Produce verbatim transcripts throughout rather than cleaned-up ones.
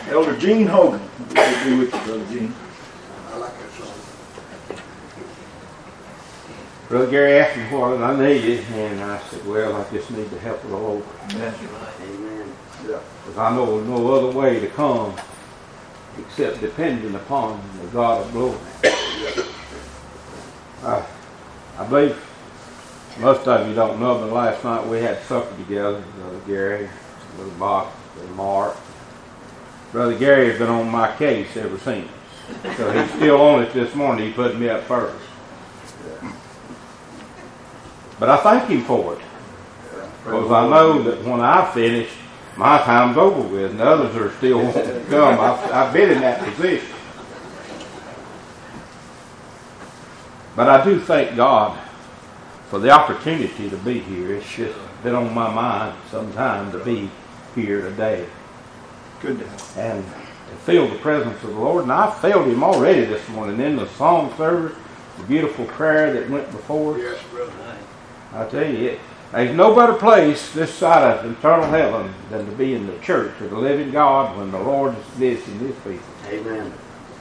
Elder Gene Hogan. Good to be with you, Brother Gene. I like that song. Brother Gary asked me what I needed, and I said, well, I just need the help of the Lord. That's right. Amen. Yeah. Because I know no other way to come except depending upon the God of glory. I, I believe most of you don't know, but last night we had supper together, Brother Gary, Brother Box, Brother Mark. Brother Gary has been on my case ever since. So he's still on it this morning. He put me up first. But I thank him for it. Because I know that when I finish, my time's over with, and others are still wanting to come. I've, I've been in that position. But I do thank God for the opportunity to be here. It's just been on my mind sometime to be here today. Good. And to feel the presence of the Lord. And I felt him already this morning in the song service, the beautiful prayer that went before us. Yes, brother. I tell you, it, there's no better place this side of eternal heaven than to be in the church of the living God when the Lord is visiting his people. Amen.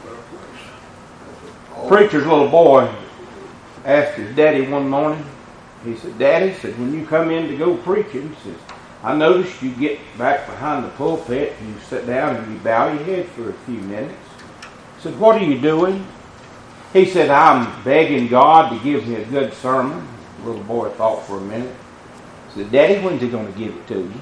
Preacher's little boy asked his daddy one morning, he said, Daddy, said, when you come in to go preaching, he says, I noticed you get back behind the pulpit and you sit down and you bow your head for a few minutes. I said, what are you doing? He said, I'm begging God to give me a good sermon. The little boy thought for a minute. He said, Daddy, when's he going to give it to you?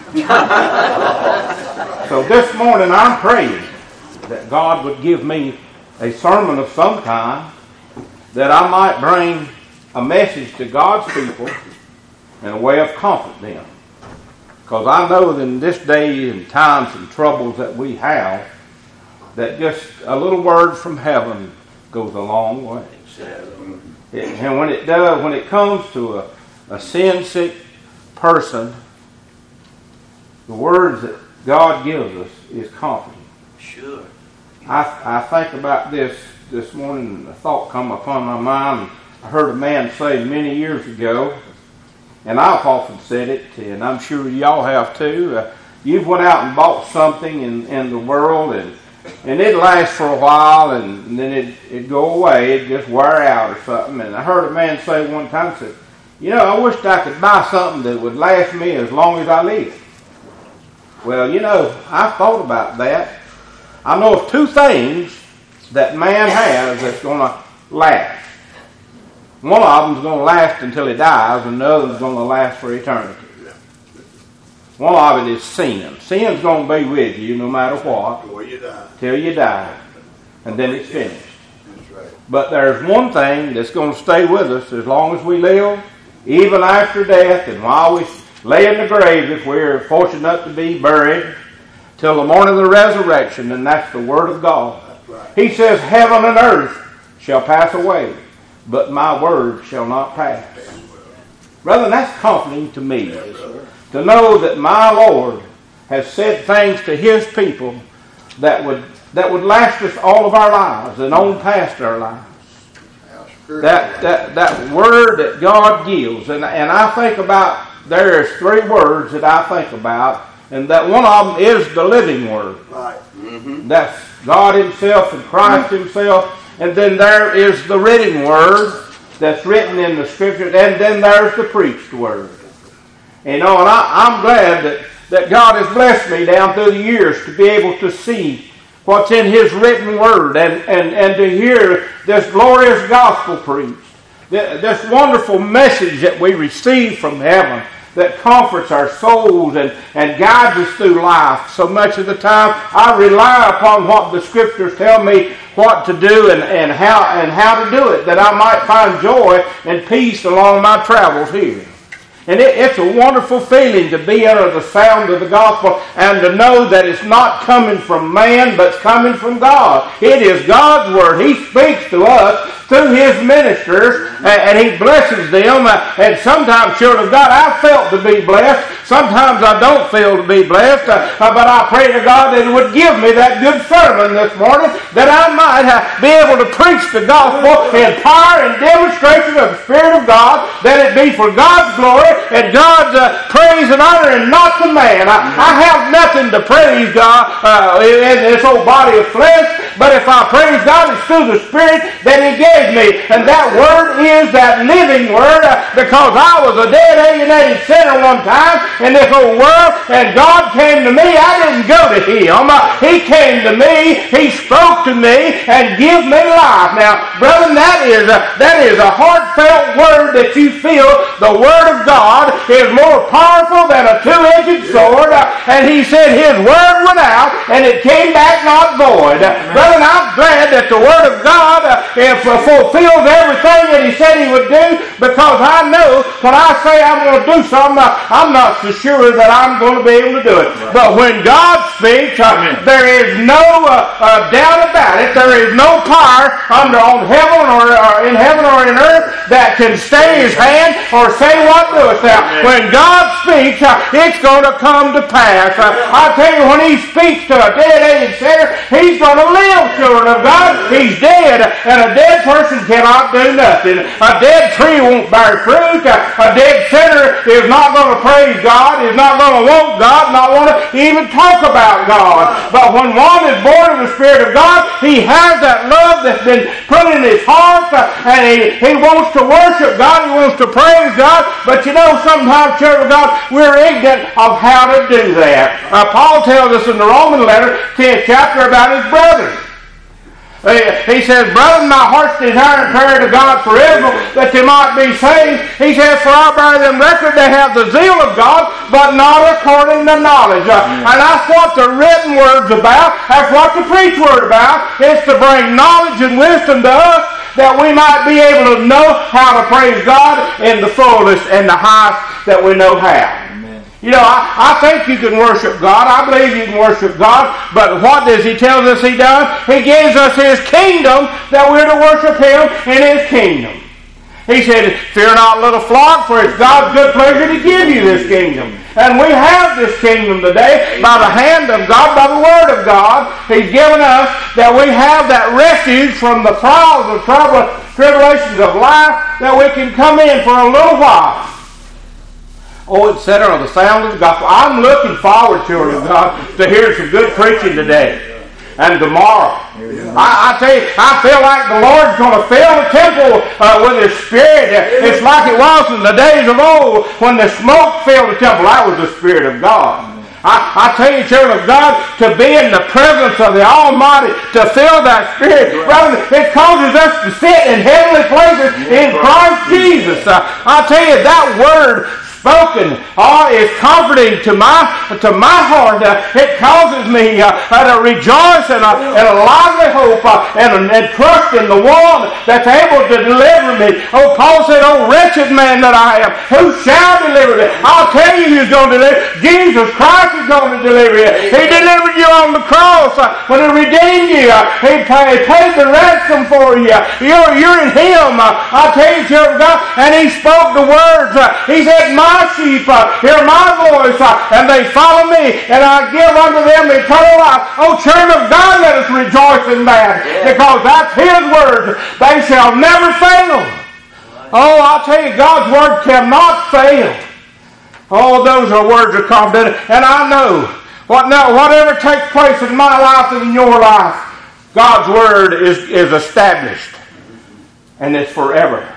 So this morning I'm praying that God would give me a sermon of some kind, that I might bring a message to God's people in a way of comfort them. Because I know that in this day and times and troubles that we have, that just a little word from heaven goes a long way. And when it does, when it comes to a, a sin-sick person, the words that God gives us is comforting. Sure. I, I think about this this morning, and a thought come upon my mind. I heard a man say many years ago, and I've often said it, and I'm sure y'all have too. Uh, you've went out and bought something in, in the world, and and it'd last for a while, and, and then it'd, it'd go away. It'd just wear out or something. And I heard a man say one time, said, you know, I wished I could buy something that would last me as long as I live. Well, you know, I've thought about that. I know of two things that man has that's going to last. One of them is going to last until he dies, and the other is going to last for eternity. One of it is sin. Sin's going to be with you no matter what. Till you die. Till you die. And then it's finished. That's right. But there's one thing that's going to stay with us as long as we live, even after death, and while we lay in the grave, if we're fortunate enough to be buried, till the morning of the resurrection, and that's the Word of God. Right. He says, heaven and earth shall pass away, but my word shall not pass. Brother, that's comforting to me. Yes, To know that my Lord has said things to his people that would that would last us all of our lives and on past our lives. That that that word that God gives, and and I think about, there's three words that I think about, and that one of them is the living word. Right. Mm-hmm. That's God himself and Christ himself, and then there is the written word that's written in the scriptures, and then there's the preached word. You know, and I, I'm glad that, that God has blessed me down through the years to be able to see what's in his written word, and, and, and to hear this glorious gospel preached. This wonderful message that we receive from heaven that comforts our souls and, and guides us through life. So much of the time I rely upon what the scriptures tell me what to do and, and how and how to do it, that I might find joy and peace along my travels here. And it, it's a wonderful feeling to be under the sound of the gospel and to know that it's not coming from man, but it's coming from God. It is God's word. He speaks to us through his ministers, and, and he blesses them. And sometimes, children of God, I felt to be blessed. Sometimes I don't feel to be blessed. Uh, but I pray to God that he would give me that good sermon this morning, that I might uh, be able to preach the gospel in power and demonstration of the Spirit of God, that it be for God's glory and God's uh, praise and honor, and not the man. I, I have nothing nothing to praise God uh, in this old body of flesh, but if I praise God, it's through the Spirit that He gave me. And that Word is that living Word, uh, because I was a dead, alienated sinner one time in this old world, and God came to me. I didn't go to Him. Uh, he came to me. He spoke to me and give me life. Now, brethren, that is a, that is a heartfelt word that you feel. The Word of God is more powerful than a two-edged sword. Uh, and He said His Word went out, and it came back not void. Uh, brethren, I'm glad that the Word of God uh, if, uh, fulfills everything that He said He would do, because I know when I say I'm going to do something, uh, I'm not so sure that I'm going to be able to do it. Right. But when God speaks, uh, there is no uh, uh, doubt about it. There is no power under on heaven or, or in heaven or in earth that can stay His hand or say what doeth thou. When God speaks, uh, it's going to come to pass. Uh, I tell you, when He speaks to a dead, aged sinner, he's going to live, children of God. He's dead, and a dead person cannot do nothing. A dead tree won't bear fruit. A dead sinner is not going to praise God, is not going to want God, not want to even talk about God. But when one is born of the Spirit of God, he has that love that's been put in his heart, and he, he wants to worship God, he wants to praise God. But you know, sometimes, children of God, we're ignorant of how to do that. Uh, Paul tells us in the Roman letter, tenth chapter, about his brethren. He says, brethren, my heart's desire and prayer to God for Israel, that they might be saved. He says, for I bear them record they have the zeal of God, but not according to knowledge. Uh, and that's what the written word's about. That's what the preached word about. It's to bring knowledge and wisdom to us, that we might be able to know how to praise God in the fullest and the highest that we know how. You know, I, I think you can worship God. I believe you can worship God. But what does He tell us He does? He gives us His kingdom, that we're to worship Him in His kingdom. He said, fear not, little flock, for it's God's good pleasure to give you this kingdom. And we have this kingdom today by the hand of God, by the Word of God. He's given us that we have that refuge from the trials of trouble, tribulations of life, that we can come in for a little while. Oh, et cetera, the sound of the gospel. I'm looking forward, children of God, to hear some good preaching today and tomorrow. I, I tell you, I feel like the Lord's going to fill the temple uh, with His Spirit. It's like it was in the days of old when the smoke filled the temple. That was the Spirit of God. I, I tell you, children of God, to be in the presence of the Almighty, to feel that Spirit, brother, it causes us to sit in heavenly places in Christ Jesus. Uh, I tell you, that Word spoken oh, is comforting to my to my heart. Uh, it causes me uh, to rejoice in a, in a lively hope uh, and, and trust in the one that's able to deliver me. Oh, Paul said, oh, wretched man that I am, who shall deliver me? I'll tell you who's going to deliver. Jesus Christ is going to deliver you. He delivered you on the cross uh, when He redeemed you. Uh, he paid, paid the ransom for you. You're, you're in Him. Uh, I'll tell you, children of God, and He spoke the words. Uh, he said, my My sheep uh, hear my voice, uh, and they follow me, and I give unto them eternal life. Oh, children of God, let us rejoice in that, because that's His word. They shall never fail. Oh, I'll tell you, God's word cannot fail. Oh, those are words of confidence, and I know what now, whatever takes place in my life and in your life, God's word is, is established, and it's forever.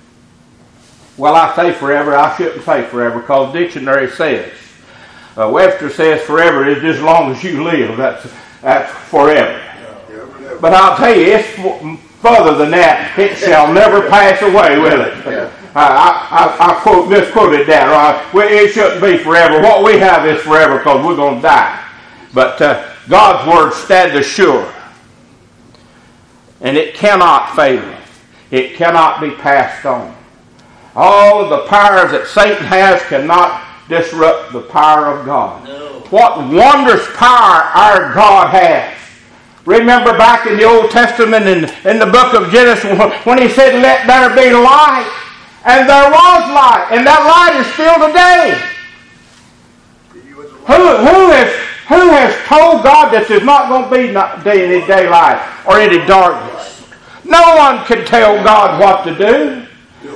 Well, I say forever. I shouldn't say forever, because the dictionary says, uh, Webster says forever is as long as you live. That's that's forever. But I'll tell you, it's further than that. It shall never pass away, will it? I, I, I quote misquoted that. Right? Well, it shouldn't be forever. What we have is forever, because we're going to die. But uh, God's word stands sure, and it cannot fail. It cannot be passed on. All of the powers that Satan has cannot disrupt the power of God. No. What wondrous power our God has. Remember back in the Old Testament, in, in the book of Genesis, when He said, let there be light. And there was light. And that light is still today. Who, who, has, who has told God that there's not going to be any daylight or any darkness? No one can tell God what to do.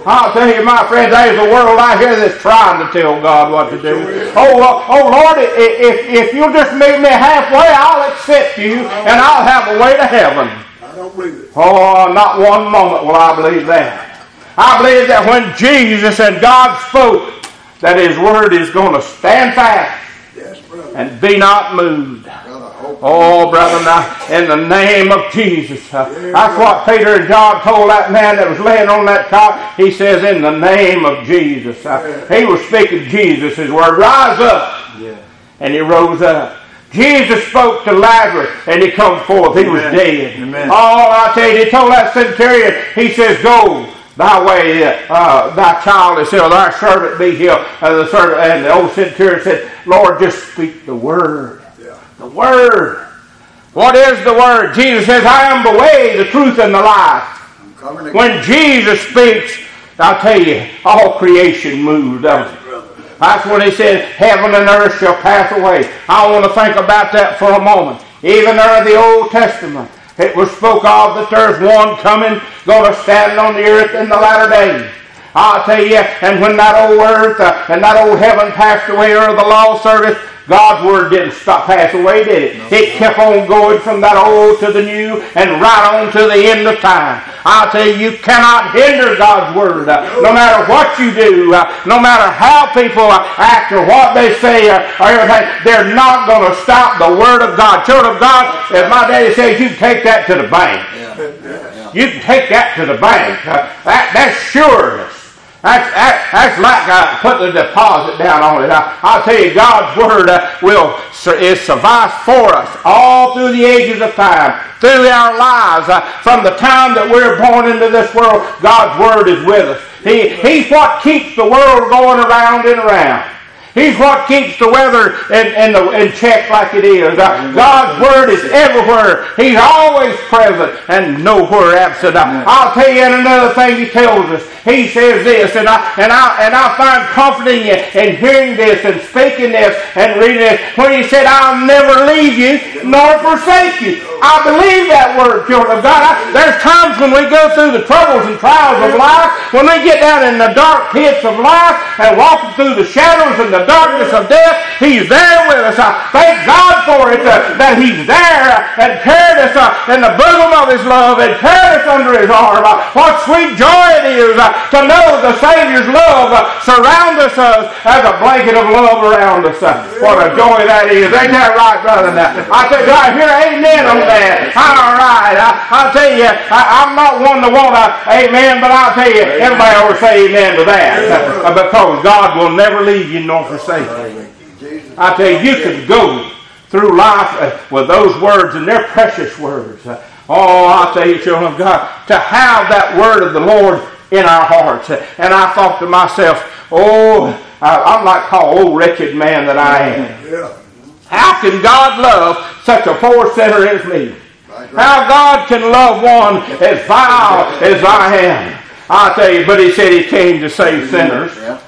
I'll tell you, my friends, there's a world out here that's trying to tell God what to do. Oh, uh, oh Lord, if, if you'll just meet me halfway, I'll accept you, and I'll have a way to heaven. I don't believe it. Oh, not one moment will I believe that. I believe that when Jesus and God spoke, that His Word is going to stand fast. Yes, brother. And be not moved. Brother, hope. Oh, brother, now, in the name of Jesus. Uh, that's what Peter and John told that man that was laying on that cot. He says, in the name of Jesus. Uh, he was speaking Jesus' word. Rise up. Yeah. And he rose up. Jesus spoke to Lazarus and he come forth. He was Amen. dead. Amen. Oh, I tell you, he told that centurion, he says, go. Thy way, uh, thy child is healed, thy servant be healed. And the servant and the old centurion said, Lord, just speak the word. Yeah. The word. What is the word? Jesus says, I am the way, the truth, and the life. I'm coming again. When Jesus speaks, I'll tell you, all creation moves, doesn't it? Brother. That's when he said, heaven and earth shall pass away. I want to think about that for a moment. Even under the Old Testament, it was spoke of that there's one coming, going to stand on the earth in the latter days. I'll tell you, and when that old earth uh, and that old heaven passed away, or the law service, God's word didn't stop pass away, did it? No. It kept on going from that old to the new and right on to the end of time. I'll tell you, you cannot hinder God's word. Uh, no matter what you do, uh, no matter how people uh, act or what they say uh, or everything, they're not going to stop the word of God. Children of God, as my daddy says, you can take that to the bank. Yeah. Yeah. You can take that to the bank. Uh, that, that's sureness. That's, that, that's like uh, putting a deposit down on it. I, I'll tell you, God's Word uh, will is suffice for us all through the ages of time, through our lives. Uh, from the time that we're born into this world, God's Word is with us. He, he's what keeps the world going around and around. He's what keeps the weather in, in, the, in check like it is. Uh, God's Word is everywhere. He's always present and nowhere absent. Uh, I'll tell you another thing He tells us. He says this, and I and I and I find comfort in you in hearing this and speaking this and reading this. When He said, "I'll never leave you nor forsake you," I believe that word, children of God. I, there's times when we go through the troubles and trials of life, when we get down in the dark pits of life and walking through the shadows and the darkness of death. He's there with us. I thank God for it, uh, that He's there and carried us uh, in the bosom of His love and carried us under His arm. Uh, what sweet joy it is uh, to know the Savior's love uh, surround us uh, as a blanket of love around us. Uh, what a joy that is. Ain't that right, brother? Now, I tell you, I hear amen on that. All right. I, I'll tell you, I, I'm not one to want to amen, but I'll tell you, everybody ought to say amen to that. Uh, because God will never leave you nor forsake you. I tell you, you can go through life uh, with those words, and they're precious words. Uh, oh, I tell you, children of God, to have that word of the Lord in our hearts. Uh, and I thought to myself, oh, I, I'm like Paul, oh wretched man that I am. Yeah. How can God love such a poor sinner as me? How God can love one as vile as I am? I tell you, but He said He came to save sinners. Yeah.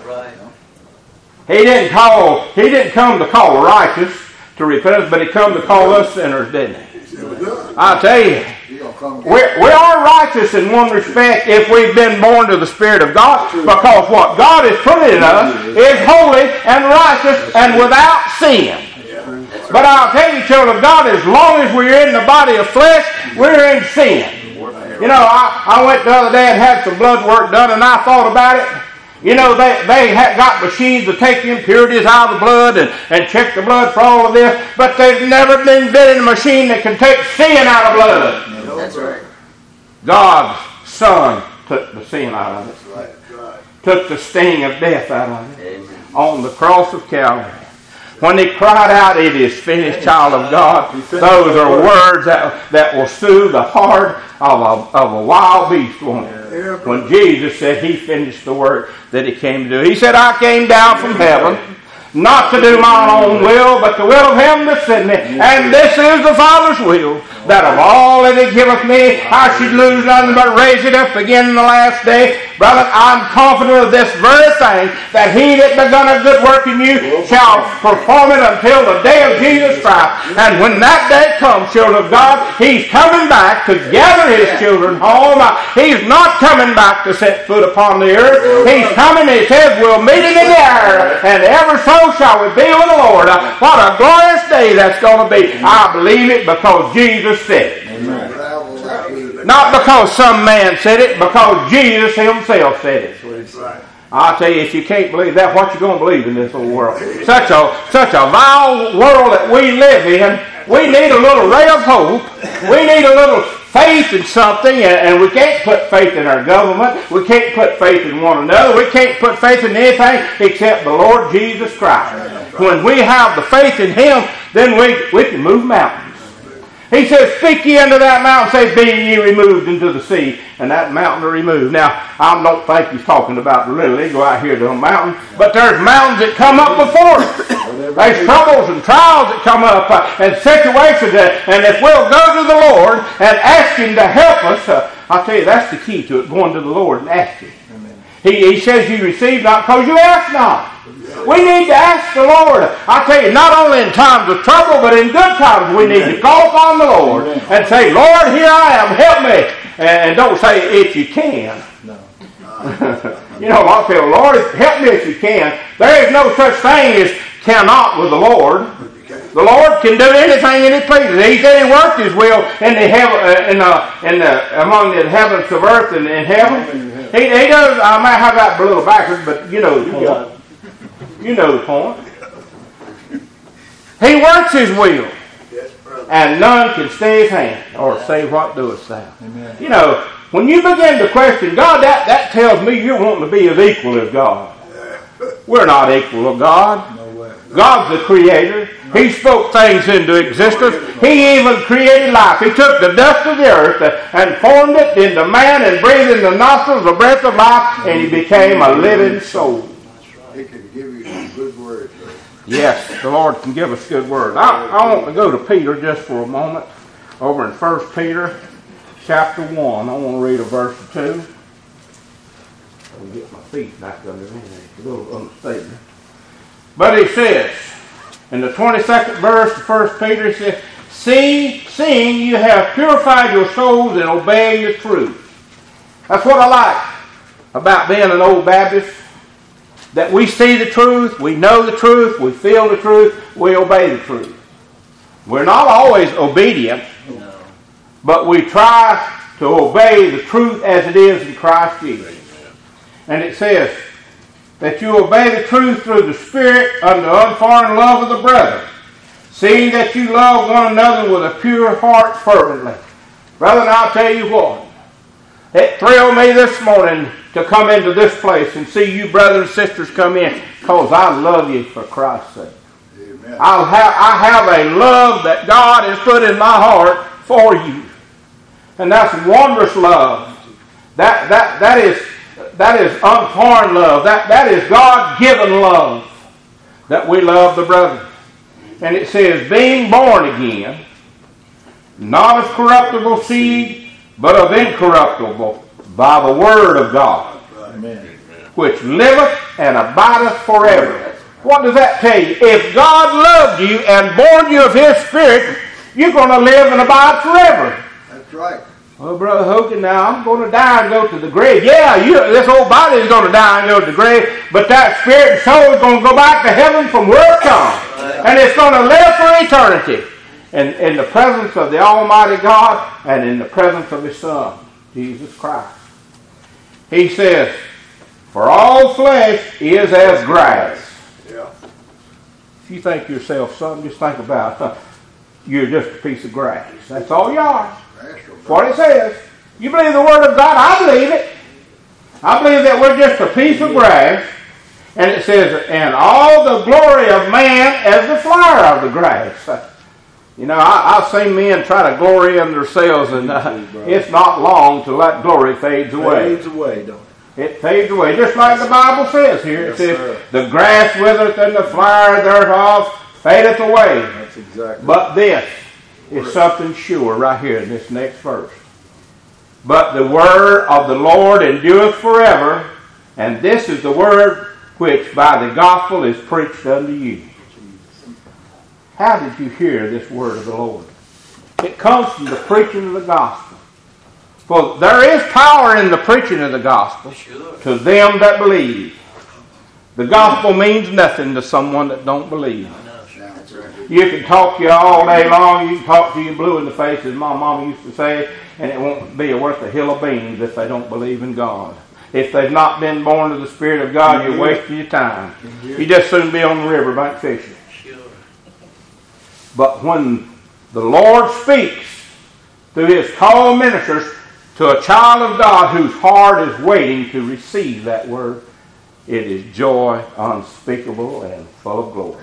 He didn't call, He didn't come to call the righteous to repentance, but He come to call us sinners, didn't He? I tell you, we're, we are righteous in one respect if we've been born to the Spirit of God, because what God has put in us is holy and righteous and without sin. But I'll tell you, children of God, as long as we're in the body of flesh, we're in sin. You know, I, I went the other day and had some blood work done, and I thought about it. You know, they, they have got machines to take the impurities out of the blood and, and check the blood for all of this, but they've never been invented a machine that can take sin out of blood. That's right. God's Son took the sin out of it. Right. Right. Took the sting of death out of it. Amen. On the cross of Calvary. When He cried out, "It is finished," child of God, those are words that, that will soothe the heart of a, of a wild beast, won't it? When Jesus said He finished the work that He came to do. He said, "I came down from heaven, not to do my own will, but the will of Him that sent me. And this is the Father's will, that of all that He giveth me, I should lose nothing but raise it up again in the last day." Brother, I'm confident of this very thing, that He that begun a good work in you shall perform it until the day of Jesus Christ. Christ. And when that day comes, children of God, He's coming back to gather His children home. He's not coming back to set foot upon the earth. He's coming, He says, we'll meet Him in the air, and ever so shall we be with the Lord. What a glorious day that's going to be. I believe it because Jesus said it. Amen. Not because some man said it, because Jesus Himself said it. Right. I'll tell you, if you can't believe that, what you going to believe in this old world? Such a such a vile world that we live in. We need a little ray of hope. We need a little faith in something, and, and we can't put faith in our government. We can't put faith in one another. We can't put faith in anything except the Lord Jesus Christ. When we have the faith in Him, then we, we can move mountains. He says, speak ye unto that mountain, say, be ye removed into the sea, and that mountain are removed. Now, I don't think He's talking about literally go out here to a mountain, but there's mountains that come up before us. There's troubles and trials that come up, uh, and situations, that, and if we'll go to the Lord and ask Him to help us, uh, I'll tell you, that's the key to it, going to the Lord and asking. He, he says you receive not because you ask not. We need to ask the Lord. I tell you, not only in times of trouble, but in good times, we need to call upon the Lord and say, Lord, here I am, help me. And don't say, if you can. No. You know, I'll tell the Lord, help me if you can. There is no such thing as cannot with the Lord. The Lord can do anything that He pleases. He said He worked His will in the heaven, uh, in the, in the, among the heavens of earth and in heaven. He, he does. I might have that a little backwards, but you know the point. You know the point. He works His will, and none can stay His hand or say, "What doest thou?" Amen. You know, when you begin to question God, that that tells me you're wanting to be as equal as God. We're not equal to God. God's the Creator. He spoke things into existence. He even created life. He took the dust of the earth and formed it into man and breathed in the nostrils the breath of life, and he became a living soul. He can give you some good words. Yes, the Lord can give us good words. I, I want to go to Peter just for a moment. Over in First Peter chapter one. I want to read a verse or two. Let me get my feet back under me. It's a little unstable. But he says, in the twenty-second verse of First Peter, he says, See, seeing you have purified your souls in obeying the truth. That's what I like about being an old Baptist. That we see the truth, we know the truth, we feel the truth, we obey the truth. We're not always obedient, no. But we try to obey the truth as it is in Christ Jesus. And it says that you obey the truth through the Spirit unto unforeign love of the brethren, seeing that you love one another with a pure heart fervently. Brethren, I'll tell you what, it thrilled me this morning to come into this place and see you brothers and sisters come in, because I love you for Christ's sake. Amen. I'll have, I have a love that God has put in my heart for you. And that's wondrous love. That, that, that is, that is unforeign love. That, that is God-given love that we love the brethren. And it says, being born again, not of corruptible seed, but of incorruptible, by the word of God, Amen. Which liveth and abideth forever. What does that tell you? If God loved you and born you of His Spirit, you're going to live and abide forever. That's right. Well, Brother Hogan, now I'm going to die and go to the grave. Yeah, you, this old body is going to die and go to the grave, but that spirit and soul is going to go back to heaven from where it comes. And it's going to live for eternity in, in the presence of the Almighty God and in the presence of His Son, Jesus Christ. He says, for all flesh is as grass. Yeah. If you think yourself something, just think about it. You're just a piece of grass. That's all you are. That's what it says. You believe the Word of God? I believe it. I believe that we're just a piece of grass. And it says, and all the glory of man as the flower of the grass. You know, I, I've seen men try to glory in themselves, and uh, it's not long till that glory fades away. Fades away, don't it? It fades away, just like the Bible says here. It Yes, says, sir. the grass withereth and the flower thereof fadeth away. That's exactly. But this is something sure right here in this next verse. But the word of the Lord endureth forever, and this is the word which by the gospel is preached unto you. how did you hear this word of the Lord? It comes from the preaching of the gospel. For there is power in the preaching of the gospel to them that believe. The gospel means nothing to someone that don't believe. You can talk to you all day long. You can talk to you blue in the face, as my mama used to say, and it won't be worth a hill of beans if they don't believe in God. If they've not been born of the Spirit of God, you're wasting your time. You just soon be on the riverbank fishing. But when the Lord speaks through His called ministers to a child of God whose heart is waiting to receive that word, it is joy unspeakable and full of glory.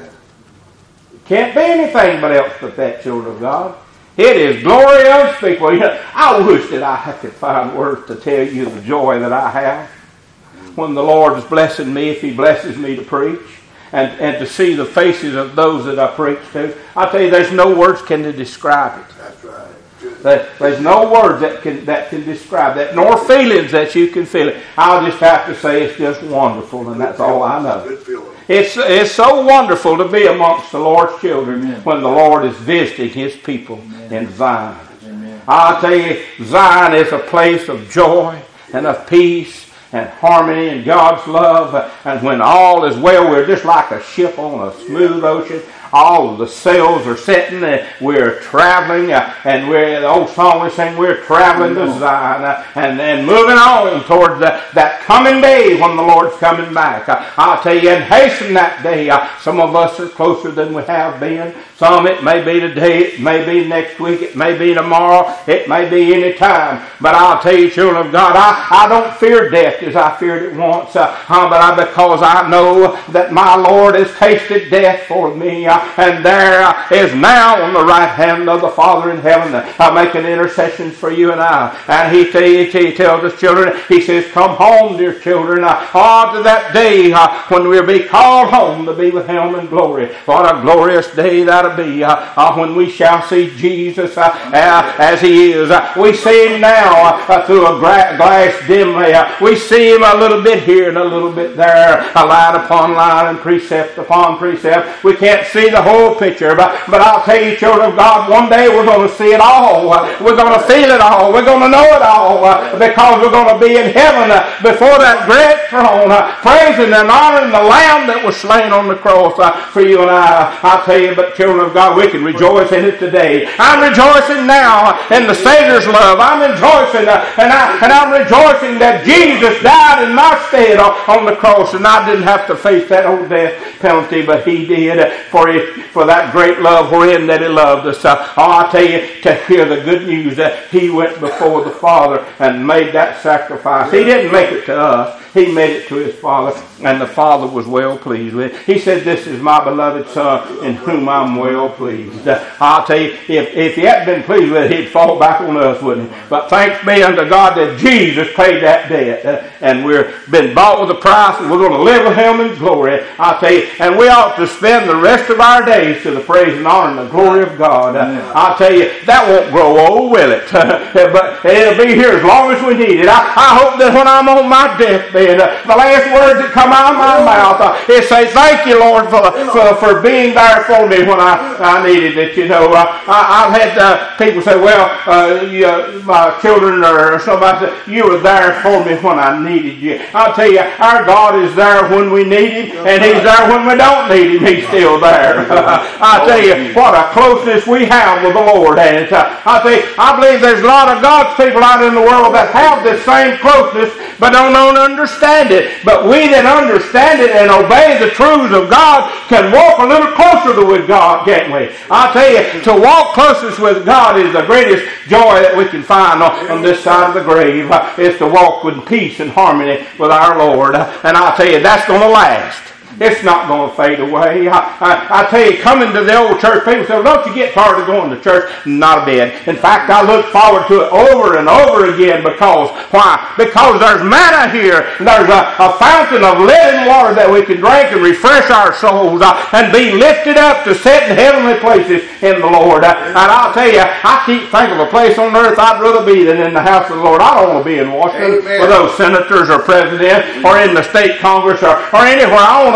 It can't be anything but else but that, children of God. It is glory unspeakable. You know, I wish that I could find words to tell you the joy that I have when the Lord is blessing me, if He blesses me to preach, and, and to see the faces of those that I preach to. I tell you, there's no words can describe it. That's right. There, there's no words that can that can describe that, nor feelings that you can feel it. I'll just have to say it's just wonderful, and that's all I know. Good feeling. It's it's so wonderful to be amongst the Lord's children Amen. When the Lord is visiting His people Amen. In Zion. Amen. I'll tell you, Zion is a place of joy and of peace and harmony and God's love. And when all is well, we're just like a ship on a smooth ocean. All of the sails are setting, and we're traveling, uh, and we're, the old song we sing, we're traveling to Zion, uh, and then moving on towards the, that coming day when the Lord's coming back. Uh, I'll tell you, and hasten that day. Uh, some of us are closer than we have been. Some it may be today, it may be next week, it may be tomorrow, it may be any time. But I'll tell you, children of God, I, I don't fear death as I feared it once, uh, uh, but I, because I know that my Lord has tasted death for me. Uh, And there is now on the right hand of the Father in heaven uh, making intercessions for you and I. And He, t- he tells His children, He says, come home, dear children, uh, oh, to that day uh, when we'll be called home to be with Him in glory. What a glorious day that'll be uh, uh, when we shall see Jesus uh, uh, as He is. Uh, we see Him now uh, uh, through a gra- glass dimly. Uh, we see Him a little bit here and a little bit there, uh, line upon line and precept upon precept. We can't see the whole picture, but, but I'll tell you, children of God, one day we're going to see it all. Uh, we're going to feel it all. We're going to know it all uh, because we're going to be in heaven uh, before that great throne, uh, praising and honoring the Lamb that was slain on the cross uh, for you and I. I'll tell you, but children of God, we can rejoice in it today. I'm rejoicing now in the Savior's love. I'm rejoicing, uh, and, I, and I'm rejoicing that Jesus died in my stead on, on the cross, and I didn't have to face that old death penalty, but He did uh, for His for that great love wherein that He loved us. Uh, oh, I tell you, to hear the good news that He went before the Father and made that sacrifice. He didn't make it to us. He made it to His Father, and the Father was well pleased with it. He said, this is my beloved Son in whom I'm well pleased. Uh, I'll tell you, if, if He hadn't been pleased with it, He'd fall back on us, wouldn't He? But thanks be unto God that Jesus paid that debt, uh, and we've been bought with a price, and we're going to live with Him in glory. I'll tell you, and we ought to spend the rest of our days to the praise and honor and the glory of God. Uh, I'll tell you, that won't grow old, will it? But it'll be here as long as we need it. I, I hope that when I'm on my deathbed, uh, the last words that come out of my mouth uh, is say, thank you, Lord, for, for, for being there for me when I, I needed it. You know, uh, I, I've had uh, people say, well, uh, you, uh, my children or somebody say, you were there for me when I needed you. I'll tell you, our God is there when we need Him, and He's there when we don't need Him. He's still there. I tell you, what a closeness we have with the Lord. And uh, I tell you, I believe there's a lot of God's people out in the world that have this same closeness, but don't, don't understand it. But we that understand it and obey the truths of God can walk a little closer to with God, can't we? I tell you, to walk closest with God is the greatest joy that we can find on, on this side of the grave. Uh, is to walk with peace and harmony with our Lord. Uh, and I tell you, that's going to last. It's not going to fade away. I, I, I tell you, coming to the old church, people say, well, don't you get tired of going to church? Not a bit. In fact, I look forward to it over and over again because, why? Because there's manna here. There's a, a fountain of living water that we can drink and refresh our souls uh, and be lifted up to sit in heavenly places in the Lord. Uh, and I'll tell you, I keep thinking of a place on earth I'd rather be than in the house of the Lord. I don't want to be in Washington Amen. With those senators or presidents or in the state Congress or, or anywhere. I want to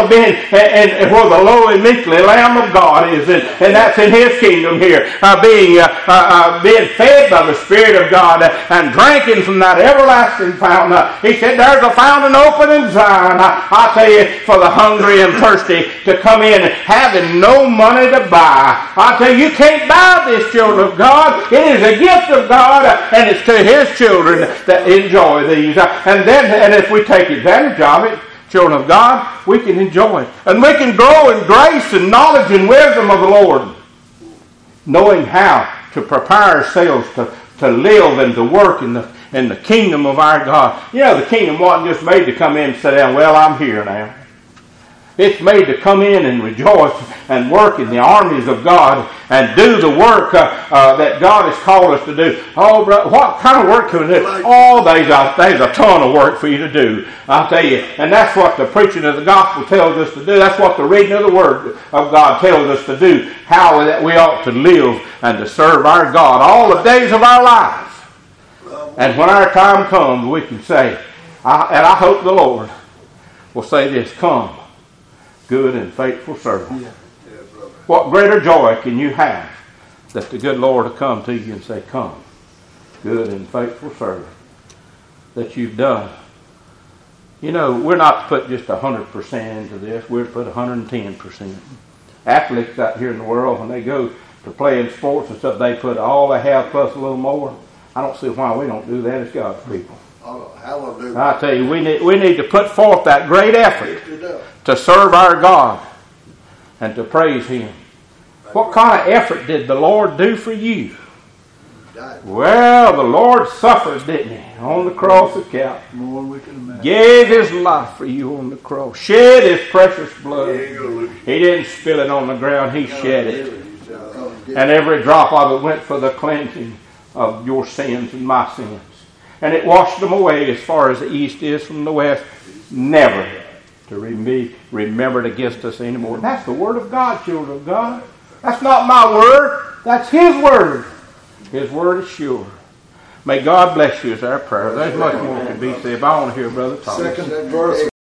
being and, and where the lowly, meekly Lamb of God is, and, and that's in His kingdom here, uh, being uh, uh, uh, being fed by the Spirit of God uh, and drinking from that everlasting fountain. Uh, he said, "There's a fountain open in Zion." I, I tell you, for the hungry and thirsty to come in, having no money to buy. I tell you, you can't buy this, children of God. It is a gift of God, uh, and it's to His children that enjoy these. Uh, and then, and if we take advantage of it, children of God, we can enjoy it. And we can grow in grace and knowledge and wisdom of the Lord, knowing how to prepare ourselves to, to live and to work in the, in the kingdom of our God. You know, the kingdom wasn't just made to come in and sit down, "Well, I'm here now." It's made to come in and rejoice and work in the armies of God and do the work uh, uh, that God has called us to do. Oh, bro, what kind of work can we do? Oh, there's a, there's a ton of work for you to do, I'll tell you. And that's what the preaching of the gospel tells us to do. That's what the reading of the Word of God tells us to do. How that we ought to live and to serve our God all the days of our lives. And when our time comes, we can say, I, and I hope the Lord will say this, "Come, good and faithful servant." Yeah. Yeah, what greater joy can you have that the good Lord will come to you and say, "Come, good and faithful servant," that you've done. You know, we're not to put just one hundred percent into this. We're to put one hundred ten percent. Athletes out here in the world, when they go to playing sports and stuff, they put all they have plus a little more. I don't see why we don't do that as God's people. Oh, hallelujah. I tell you, we need, we need to put forth that great effort to serve our God and to praise Him. What kind of effort did the Lord do for you? Well, the Lord suffered, didn't He, on the cross of Calvary. More we can imagine. Gave His life for you on the cross. Shed His precious blood. He didn't spill it on the ground. He shed it. And every drop of it went for the cleansing of your sins and my sins. And it washed them away as far as the east is from the west. Never to be remembered against us anymore. And that's the Word of God, children of God. That's not my word. That's His Word. His Word is sure. May God bless you is our prayer. There's much more to be said. But I want to hear Brother Thomas. Second verse.